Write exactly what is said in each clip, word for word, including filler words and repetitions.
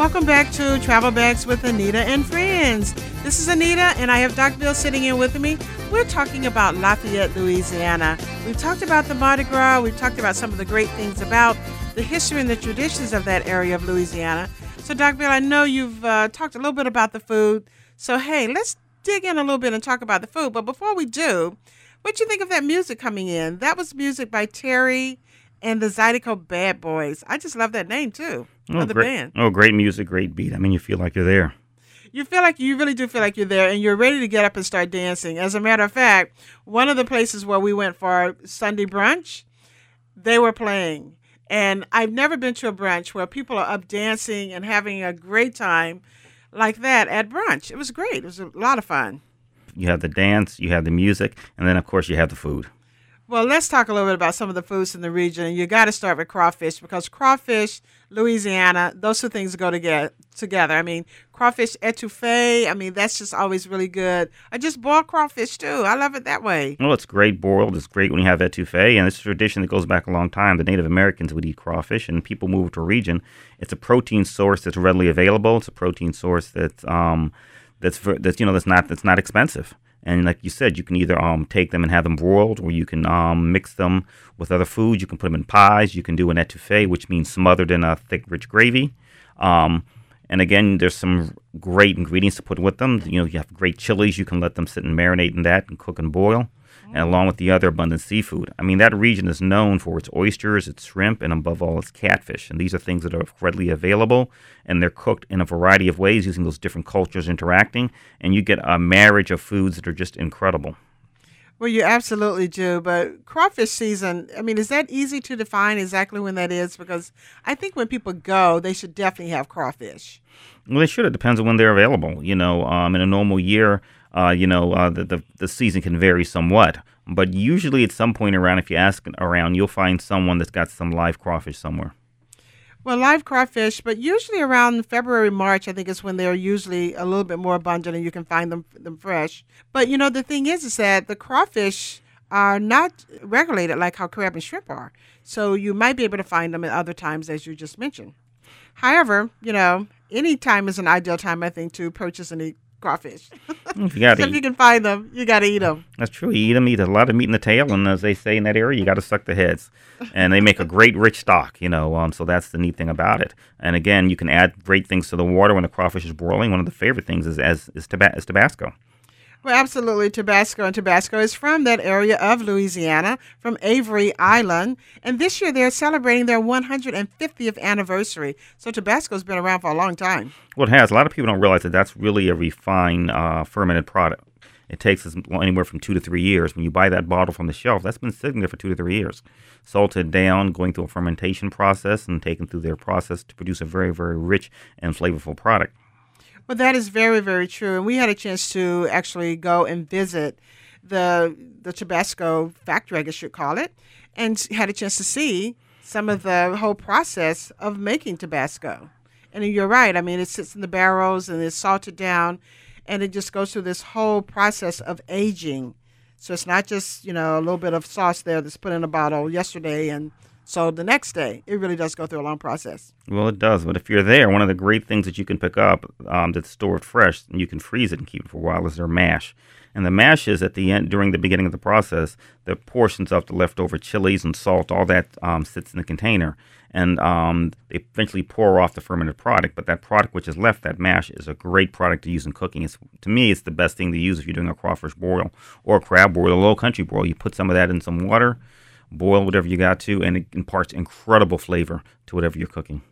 Welcome back to Travel Bags with Anita and Friends. This is Anita, and I have Doc Bill sitting in with me. We're talking about Lafayette, Louisiana. We've talked about the Mardi Gras. We've talked about some of the great things about the history and the traditions of that area of Louisiana. So, Doc Bill, I know you've uh, talked a little bit about the food. So, hey, let's dig in a little bit and talk about the food. But before we do, what'd you think of that music coming in? That was music by Terry and the Zydeco Bad Boys. I just love that name, too, oh, of the great, band. Oh, great music, great beat. I mean, you feel like you're there. You feel like you really do feel like you're there, and you're ready to get up and start dancing. As a matter of fact, one of the places where we went for Sunday brunch, they were playing. And I've never been to a brunch where people are up dancing and having a great time like that at brunch. It was great. It was a lot of fun. You have the dance, you have the music, and then, of course, you have the food. Well, let's talk a little bit about some of the foods in the region. And you got to start with crawfish because crawfish, Louisiana, those two things go together. Together. I mean, crawfish etouffee, I mean, that's just always really good. I just boiled crawfish, too. I love it that way. Well, it's great boiled. It's great when you have etouffee, and it's a tradition that goes back a long time. The Native Americans would eat crawfish, and people move to a region. It's a protein source that's readily available. It's a protein source that's um, that's that's you know that's not that's not expensive. And like you said, you can either um, take them and have them broiled, or you can um, mix them with other foods. You can put them in pies. You can do an etouffee, which means smothered in a thick, rich gravy. Um, and again, there's some great ingredients to put with them. You know, you have great chilies. You can let them sit and marinate in that and cook and boil, and along with the other abundant seafood. I mean, that region is known for its oysters, its shrimp, and above all, its catfish. And these are things that are readily available, and they're cooked in a variety of ways using those different cultures interacting, and you get a marriage of foods that are just incredible. Well, you absolutely do. But crawfish season, I mean, is that easy to define exactly when that is? Because I think when people go, they should definitely have crawfish. Well, they should. It depends on when they're available. You know, um, in a normal year, uh, you know, uh, the, the the season can vary somewhat. But usually at some point around, if you ask around, you'll find someone that's got some live crawfish somewhere. Well, live crawfish, but usually around February, March, I think is when they're usually a little bit more abundant and you can find them them fresh. But, you know, the thing is, is that the crawfish are not regulated like how crab and shrimp are. So you might be able to find them at other times, as you just mentioned. However, you know, any time is an ideal time, I think, to purchase and eat crawfish. If you gotta so if you can find them, you got to eat them. That's true. You eat them, eat a lot of meat in the tail, and as they say in that area, you got to suck the heads. And they make a great rich stock, you know, um, so that's the neat thing about it. And again, you can add great things to the water when the crawfish is boiling. One of the favorite things is as is, taba- is Tabasco. Well, absolutely, Tabasco. And Tabasco is from that area of Louisiana, from Avery Island. And this year they're celebrating their one hundred fiftieth anniversary. So Tabasco's been around for a long time. Well, it has. A lot of people don't realize that that's really a refined uh, fermented product. It takes us anywhere from two to three years. When you buy that bottle from the shelf, that's been sitting there for two to three years. Salted down, going through a fermentation process, and taken through their process to produce a very, very rich and flavorful product. Well, that is very, very true. And we had a chance to actually go and visit the the Tabasco factory, I guess you'd call it, and had a chance to see some of the whole process of making Tabasco. And you're right. I mean, it sits in the barrels and it's salted down, and it just goes through this whole process of aging. So it's not just, you know, a little bit of sauce there that's put in a bottle yesterday and sold the next day. It really does go through a long process. Well, it does. But if you're there, one of the great things that you can pick up um, that's stored fresh, and you can freeze it and keep it for a while, is their mash. And the mash is at the end, during the beginning of the process, the portions of the leftover chilies and salt, all that um, sits in the container. And um, they eventually pour off the fermented product. But that product which is left, that mash, is a great product to use in cooking. It's, to me, it's the best thing to use if you're doing a crawfish boil or a crab boil, a low country boil. You put some of that in some water, boil whatever you got to, and it imparts incredible flavor to whatever you're cooking.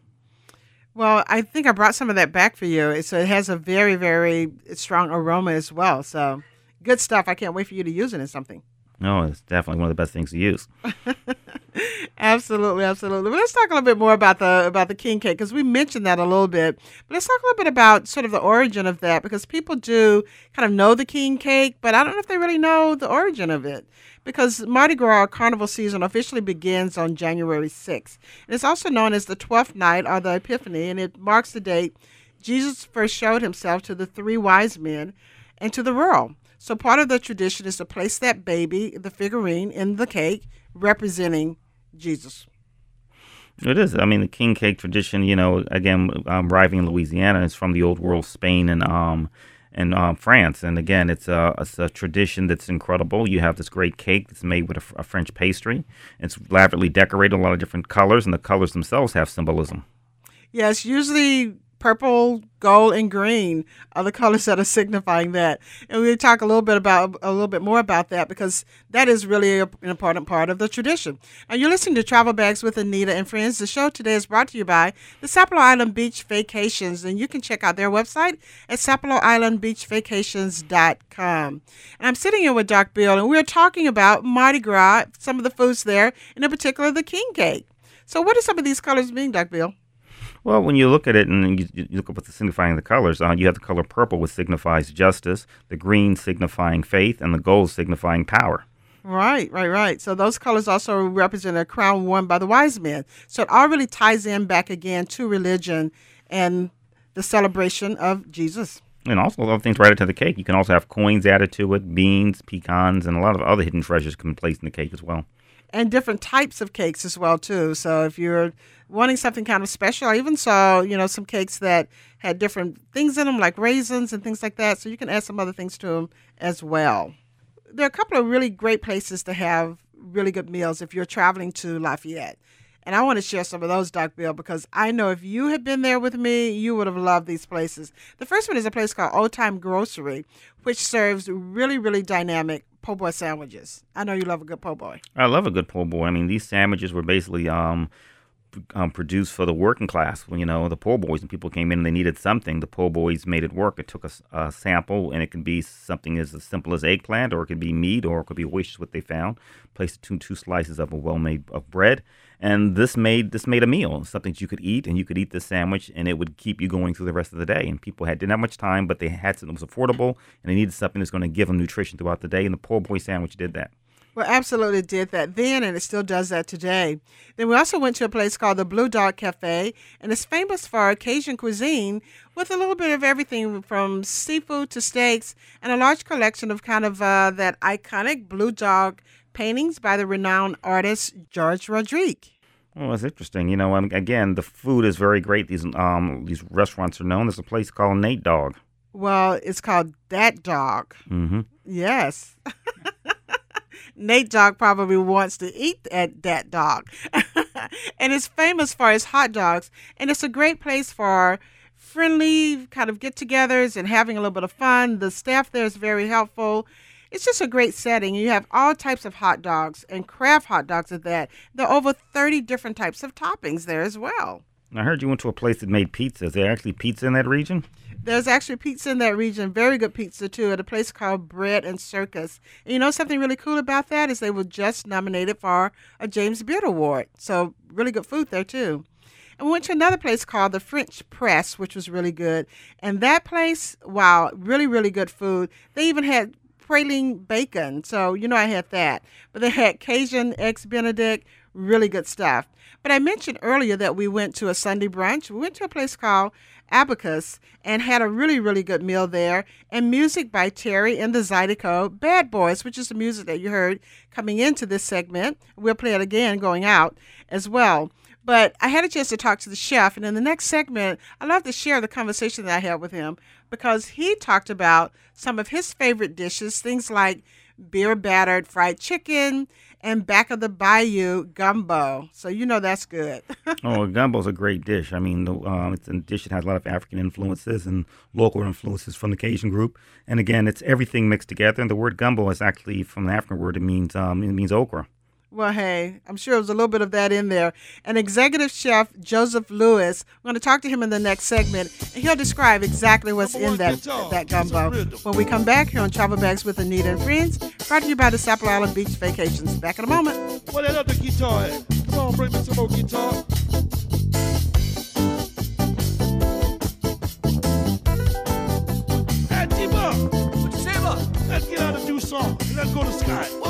Well, I think I brought some of that back for you. So it has a very, very strong aroma as well. So good stuff. I can't wait for you to use it in something. No, it's definitely one of the best things to use. Absolutely, absolutely. But let's talk a little bit more about the about the king cake, because we mentioned that a little bit. But let's talk a little bit about sort of the origin of that, because people do kind of know the king cake, but I don't know if they really know the origin of it. Because Mardi Gras, carnival season, officially begins on January sixth. And it's also known as the twelfth night, or the Epiphany, and it marks the date Jesus first showed himself to the three wise men and to the world. So part of the tradition is to place that baby, the figurine, in the cake, representing Jesus. It is. I mean, the king cake tradition, you know, again, um, arriving in Louisiana is from the old world, Spain and um, and um, France. And again, it's a, it's a tradition that's incredible. You have this great cake that's made with a, a French pastry. It's elaborately decorated, a lot of different colors, and the colors themselves have symbolism. Yes, usually purple, gold, and green are the colors that are signifying that. And we'll talk a little bit about a little bit more about that because that is really a, an important part of the tradition. Now, you're listening to Travel Bags with Anita and Friends. The show today is brought to you by the Sapelo Island Beach Vacations, and you can check out their website at sapelo island beach vacations dot com. And I'm sitting here with Doc Bill, and we're talking about Mardi Gras, some of the foods there, and in particular the king cake. So what do some of these colors mean, Doc Bill? Well, when you look at it and you, you look at what's signifying the colors, uh, you have the color purple, which signifies justice, the green signifying faith, and the gold signifying power. Right, right, right. So those colors also represent a crown worn by the wise men. So it all really ties in back again to religion and the celebration of Jesus. And also a lot of things right into the cake. You can also have coins added to it, beans, pecans, and a lot of other hidden treasures can be placed in the cake as well. And different types of cakes as well, too. So if you're wanting something kind of special, I even saw, you know, some cakes that had different things in them, like raisins and things like that. So you can add some other things to them as well. There are a couple of really great places to have really good meals if you're traveling to Lafayette. And I want to share some of those, Doc Bill, because I know if you had been there with me, you would have loved these places. The first one is a place called Old Time Grocery, which serves really, really dynamic po' boy sandwiches. I know you love a good po' boy. I love a good po' boy. I mean, these sandwiches were basically um, um, produced for the working class. When, you know, the po' boys, and people came in and they needed something, the po' boys made it work. It took a, a sample, and it can be something as simple as eggplant, or it could be meat, or it could be oysters, what they found. Placed two, two slices of a well-made of bread. And this made this made a meal, something that you could eat, and you could eat this sandwich, and it would keep you going through the rest of the day. And people had didn't have much time, but they had something that was affordable, and they needed something that's going to give them nutrition throughout the day. And the po' boy sandwich did that. Well, absolutely did that then, and it still does that today. Then we also went to a place called the Blue Dog Cafe, and it's famous for Cajun cuisine with a little bit of everything from seafood to steaks and a large collection of kind of uh, that iconic Blue Dog paintings by the renowned artist George Rodrigue. Well, that's interesting. You know, um, again, the food is very great. These um these restaurants are known. There's a place called Nate Dog. Well, it's called Dat Dog. Mm-hmm. Yes. Nate Dog probably wants to eat at Dat Dog. And it's famous for its hot dogs. And it's a great place for friendly kind of get-togethers and having a little bit of fun. The staff there is very helpful. It's just a great setting. You have all types of hot dogs and craft hot dogs at that. There are over thirty different types of toppings there as well. I heard you went to a place that made pizza. Is there actually pizza in that region? There's actually pizza in that region, very good pizza too, at a place called Bread and Circus. And you know something really cool about that is they were just nominated for a James Beard Award. So really good food there too. And we went to another place called the French Press, which was really good. And that place, wow, really, really good food. They even had praline bacon. So, you know, I had that. But they had Cajun eggs Benedict, really good stuff. But I mentioned earlier that we went to a Sunday brunch. We went to a place called Abacus and had a really, really good meal there. And music by Terry and the Zydeco Bad Boys, which is the music that you heard coming into this segment. We'll play it again going out as well. But I had a chance to talk to the chef, and in the next segment, I'd love to share the conversation that I had with him because he talked about some of his favorite dishes, things like beer-battered fried chicken and back of the bayou gumbo. So you know that's good. Oh, gumbo's a great dish. I mean, the, um, it's a dish that has a lot of African influences and local influences from the Cajun group. And again, it's everything mixed together. And the word gumbo is actually from the African word. It means um, it means okra. Well, hey, I'm sure there's a little bit of that in there. And executive chef Joseph Lewis, we're going to talk to him in the next segment, and he'll describe exactly what's in that that gumbo. When we come back here on Travel Bags with Anita and Friends, brought to you by the Sapelo Island Beach Vacations. Back in a moment. What that other guitar at? Come on, bring me some more guitar. Hey, T-Buck. What you say, Buck? Let's get out and do something. Let's go to Sky.